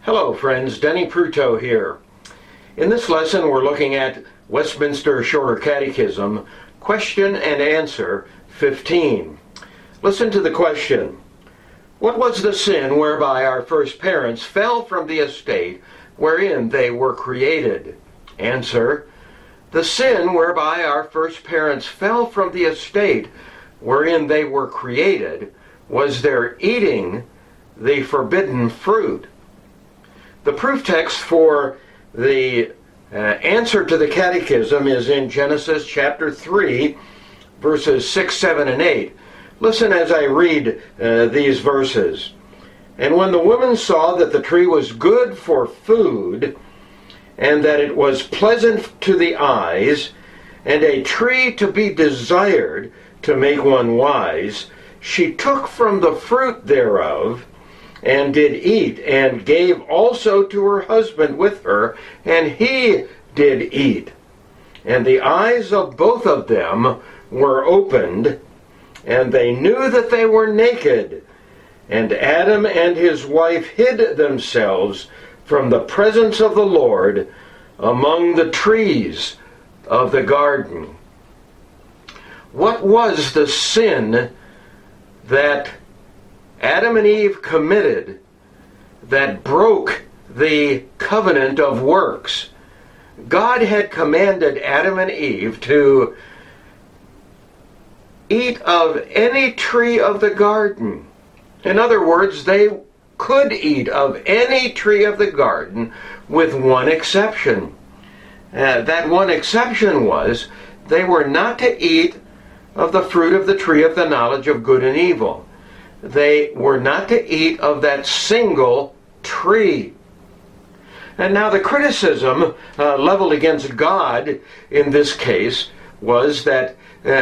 Hello friends, Denny Pruto here. In this lesson we're looking at Westminster Shorter Catechism, question and answer 15. Listen to the question. What was the sin whereby our first parents fell from the estate wherein they were created? Answer. The sin whereby our first parents fell from the estate wherein they were created was their eating the forbidden fruit. The proof text for the answer to the catechism is in Genesis chapter 3, verses 6, 7, and 8. Listen as I read these verses. And when the woman saw that the tree was good for food, and that it was pleasant to the eyes, and a tree to be desired to make one wise, she took from the fruit thereof, and did eat, and gave also to her husband with her, and he did eat. And the eyes of both of them were opened, and they knew that they were naked. And Adam and his wife hid themselves from the presence of the Lord among the trees of the garden. What was the sin that Adam and Eve committed that broke the covenant of works? God had commanded Adam and Eve to eat of any tree of the garden. In other words, they could eat of any tree of the garden with one exception. That one exception was they were not to eat of the fruit of the tree of the knowledge of good and evil. They were not to eat of that single tree. And now the criticism leveled against God in this case was that,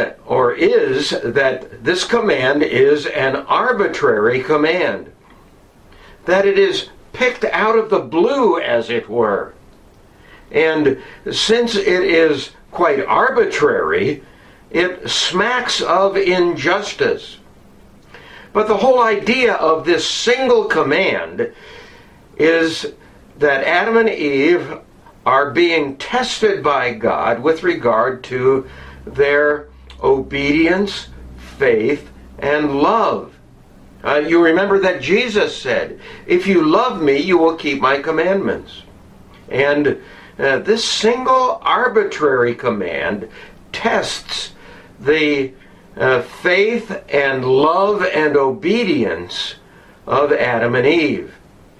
is that this command is an arbitrary command. That it is picked out of the blue, as it were. And since it is quite arbitrary, it smacks of injustice. But the whole idea of this single command is that Adam and Eve are being tested by God with regard to their obedience, faith, and love. You remember that Jesus said, "If you love me, you will keep my commandments." And this single arbitrary command tests the faith and love and obedience of Adam and Eve.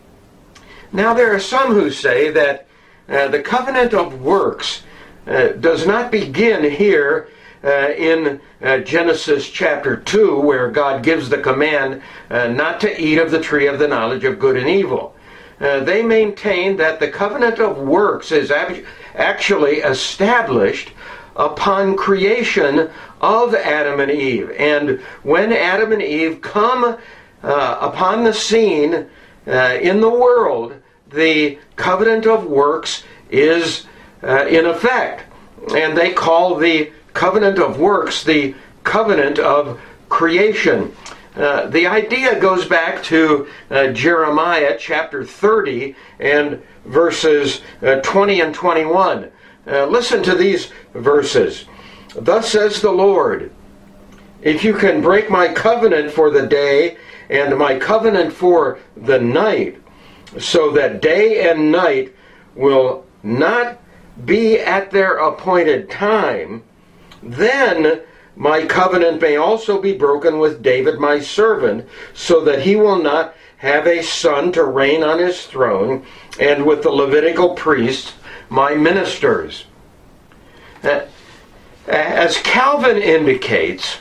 Now there are some who say that the covenant of works does not begin here in Genesis chapter 2, where God gives the command not to eat of the tree of the knowledge of good and evil. They maintain that the covenant of works is actually established upon creation of Adam and Eve. And when Adam and Eve come upon the scene in the world, the covenant of works is in effect. And they call the covenant of works the covenant of creation. The idea goes back to Jeremiah chapter 30 and verses 20 and 21. Listen to these verses. Thus says the Lord, if you can break my covenant for the day and my covenant for the night, so that day and night will not be at their appointed time, then my covenant may also be broken with David my servant, so that he will not have a son to reign on his throne, and with the Levitical priests my ministers. As Calvin indicates,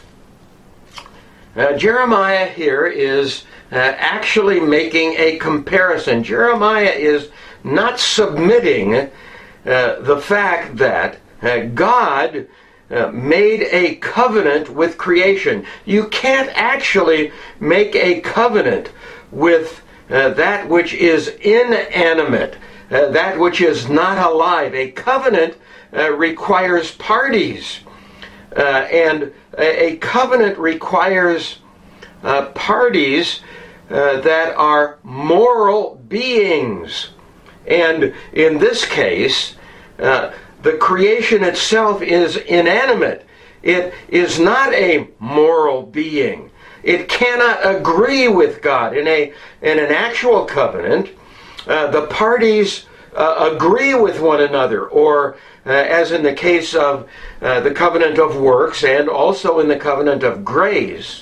Jeremiah here is actually making a comparison. Jeremiah is not submitting the fact that God made a covenant with creation. You can't actually make a covenant with that which is inanimate, that which is not alive. A covenant requires parties, and a covenant requires parties that are moral beings. And in this case, the creation itself is inanimate. It is not a moral being. It cannot agree with God. In an actual covenant, the parties agree with one another, or as in the case of the covenant of works and also in the covenant of grace,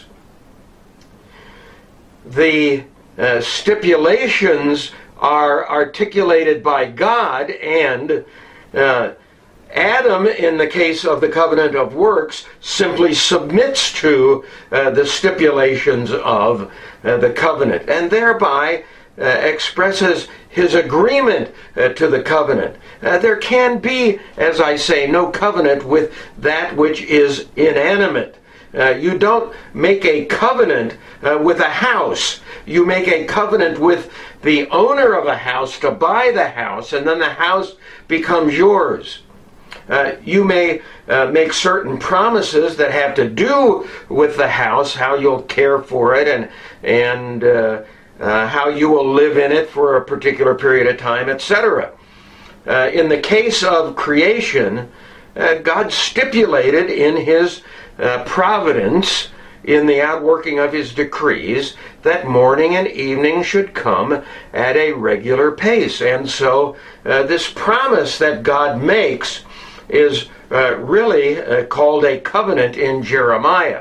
the stipulations are articulated by God, and Adam, in the case of the covenant of works, simply submits to the stipulations of the covenant, and thereby expresses his agreement to the covenant. There can be, as I say, no covenant with that which is inanimate. You don't make a covenant with a house. You make a covenant with the owner of a house to buy the house, and then the house becomes yours. You may make certain promises that have to do with the house, how you'll care for it, and how you will live in it for a particular period of time, etc. In the case of creation, God stipulated in His providence, in the outworking of His decrees, that morning and evening should come at a regular pace. And so this promise that God makes is really called a covenant in Jeremiah.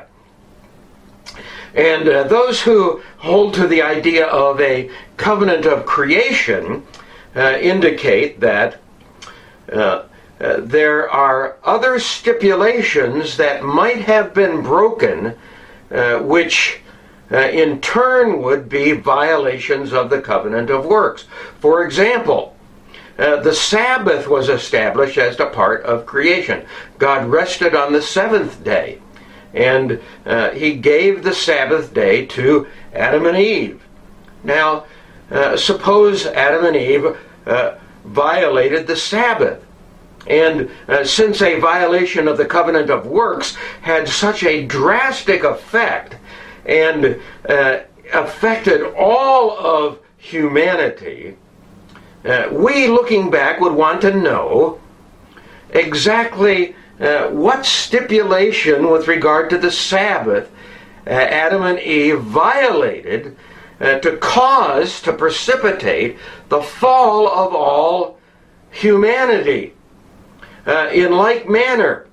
And those who hold to the idea of a covenant of creation indicate that there are other stipulations that might have been broken, which in turn would be violations of the covenant of works. For example, the Sabbath was established as a part of creation. God rested on the seventh day, and He gave the Sabbath day to Adam and Eve. Now, suppose Adam and Eve violated the Sabbath. And since a violation of the covenant of works had such a drastic effect and affected all of humanity, we, looking back, would want to know exactly what stipulation with regard to the Sabbath Adam and Eve violated to precipitate the fall of all humanity. In like manner,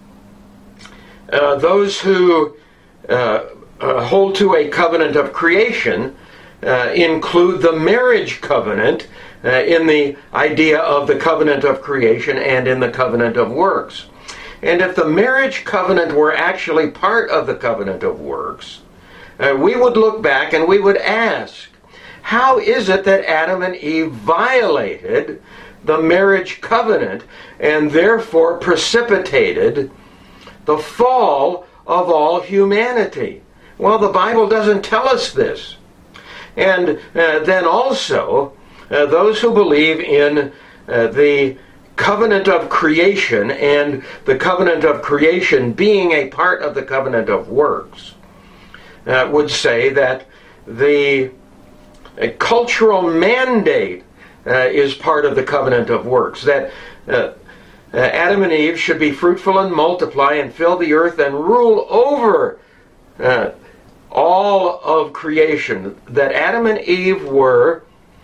those who hold to a covenant of creation include the marriage covenant in the idea of the covenant of creation and in the covenant of works. And if the marriage covenant were actually part of the covenant of works, we would look back and we would ask, how is it that Adam and Eve violated the marriage covenant and therefore precipitated the fall of all humanity? Well, the Bible doesn't tell us this. And then also, those who believe in the covenant of creation and the covenant of creation being a part of the covenant of works would say that the cultural mandate is part of the covenant of works, that Adam and Eve should be fruitful and multiply and fill the earth and rule over all of creation, that Adam and Eve were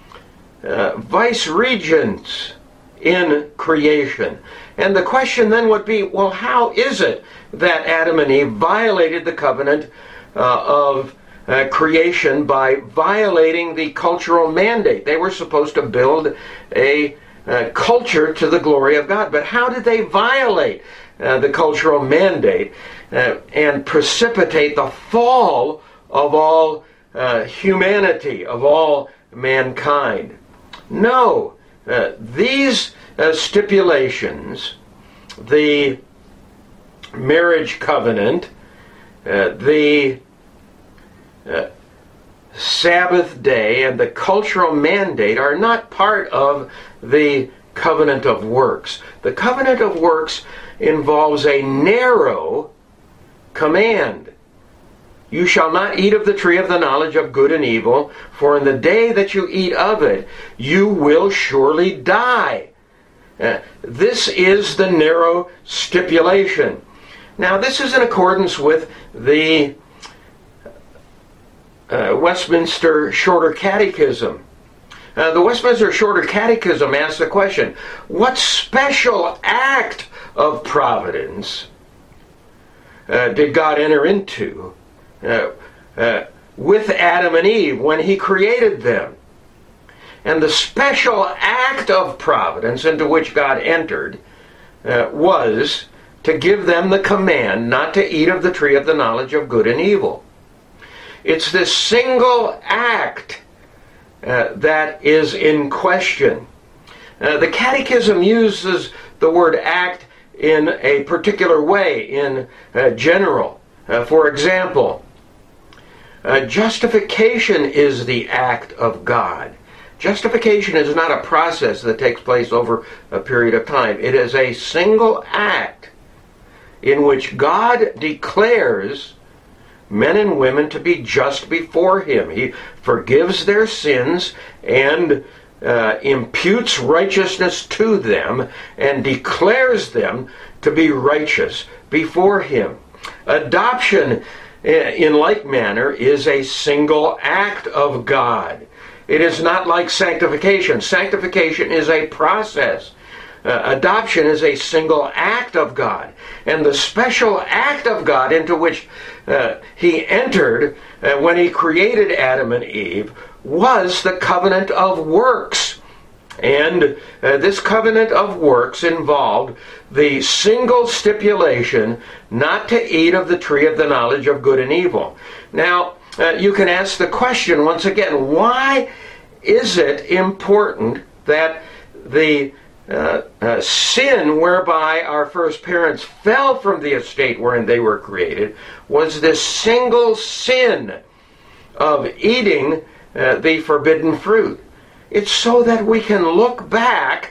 vice-regents in creation. And the question then would be, well, how is it that Adam and Eve violated the covenant of creation by violating the cultural mandate? They were supposed to build a culture to the glory of God. But how did they violate the cultural mandate and precipitate the fall of all humanity, of all mankind? No, these stipulations, the marriage covenant, the Sabbath day, and the cultural mandate are not part of the covenant of works. The covenant of works involves a narrow command. You shall not eat of the tree of the knowledge of good and evil, for in the day that you eat of it, you will surely die. This is the narrow stipulation. Now, this is in accordance with the Westminster Shorter Catechism. The Westminster Shorter Catechism asks the question, what special act of providence did God enter into with Adam and Eve when he created them? And the special act of providence into which God entered was to give them the command not to eat of the tree of the knowledge of good and evil. It's this single act that is in question. The Catechism uses the word act in a particular way, in general. For example, justification is the act of God. Justification is not a process that takes place over a period of time. It is a single act in which God declares men and women to be just before him. He forgives their sins and imputes righteousness to them and declares them to be righteous before him. Adoption, in like manner, is a single act of God. It is not like sanctification. Sanctification is a process. Adoption is a single act of God. And the special act of God into which he entered when he created Adam and Eve was the covenant of works. And this covenant of works involved the single stipulation not to eat of the tree of the knowledge of good and evil. Now, you can ask the question once again, why is it important that the sin whereby our first parents fell from the estate wherein they were created was this single sin of eating the forbidden fruit? It's so that we can look back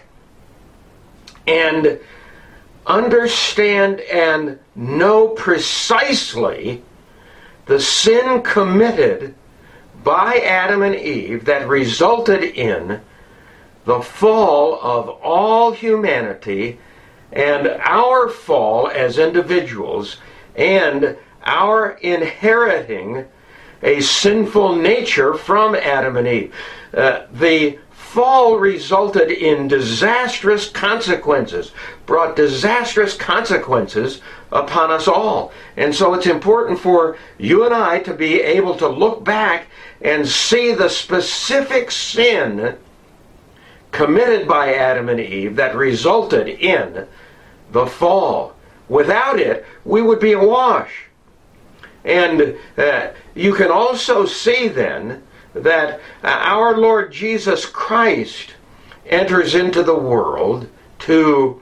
and understand and know precisely the sin committed by Adam and Eve that resulted in the fall of all humanity and our fall as individuals and our inheriting a sinful nature from Adam and Eve. The fall resulted in disastrous consequences, brought disastrous consequences upon us all. And so it's important for you and I to be able to look back and see the specific sin committed by Adam and Eve that resulted in the fall. Without it, we would be awash. And you can also see then that our Lord Jesus Christ enters into the world to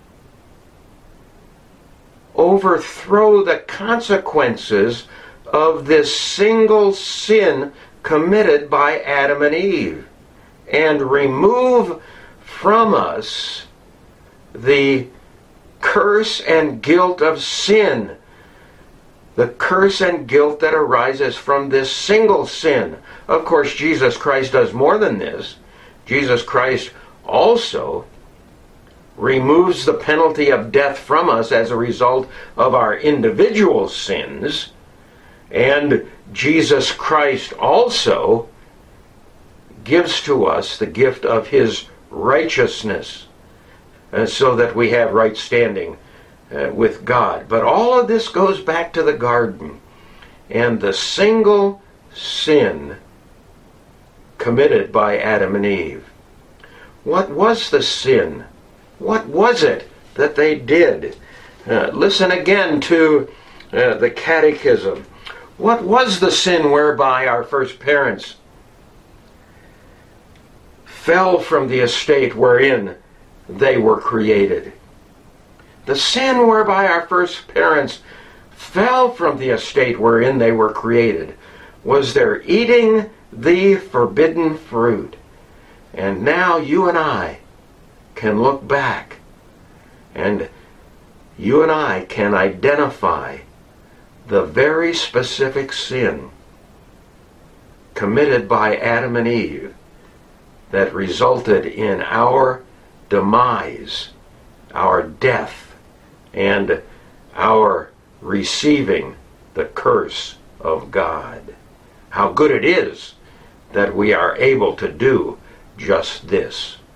overthrow the consequences of this single sin committed by Adam and Eve and remove from us the curse and guilt of sin, the curse and guilt that arises from this single sin. Of course, Jesus Christ does more than this. Jesus Christ also removes the penalty of death from us as a result of our individual sins. And Jesus Christ also gives to us the gift of his righteousness so that we have right standing with God. But all of this goes back to the garden and the single sin committed by Adam and Eve. What was the sin? What was it that they did? Listen again to the Catechism. What was the sin whereby our first parents fell from the estate wherein they were created? The sin whereby our first parents fell from the estate wherein they were created was their eating the forbidden fruit. And now you and I can look back and you and I can identify the very specific sin committed by Adam and Eve that resulted in our demise, our death, and our receiving the curse of God. How good it is that we are able to do just this.